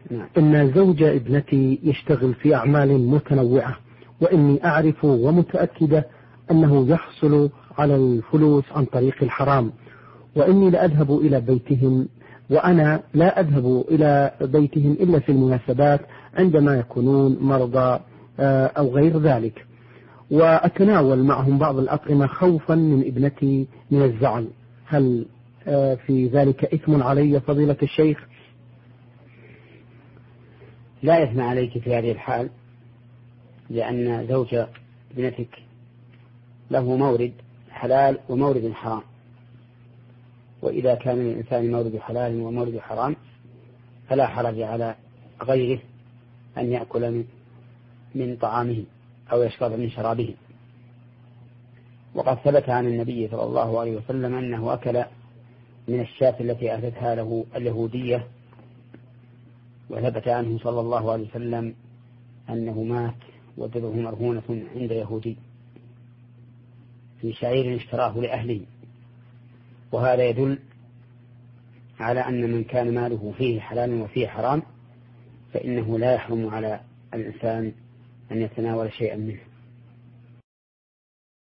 إن زوج ابنتي يشتغل في أعمال متنوعة، وإني أعرف ومتأكدة أنه يحصل على الفلوس عن طريق الحرام، وإني لا أذهب إلى بيتهم، وأنا لا أذهب إلى بيتهم إلا في المناسبات عندما يكونون مرضى أو غير ذلك، وأتناول معهم بعض الأطعمة خوفا من ابنتي من الزعل. هل في ذلك إثم علي فضيلة الشيخ؟ لا إثم عليك في هذه الحال، لأن زوج ابنتك له مورد حلال ومورد حرام، وإذا كان للإنسان مورد حلال ومورد حرام فلا حرج على غيره أن يأكل من طعامه أو يشرب من شرابه. وقد ثبت عن النبي صلى الله عليه وسلم أنه أكل من الشاة التي أتتها له اليهودية، وثبت عنه صلى الله عليه وسلم أنه مات ودره مرهونة عند يهودي في شعير اشتراه لأهله. وهذا يدل على أن من كان ماله فيه حلال وفيه حرام فإنه لا يحرم على الإنسان أن يتناول شيئا منه.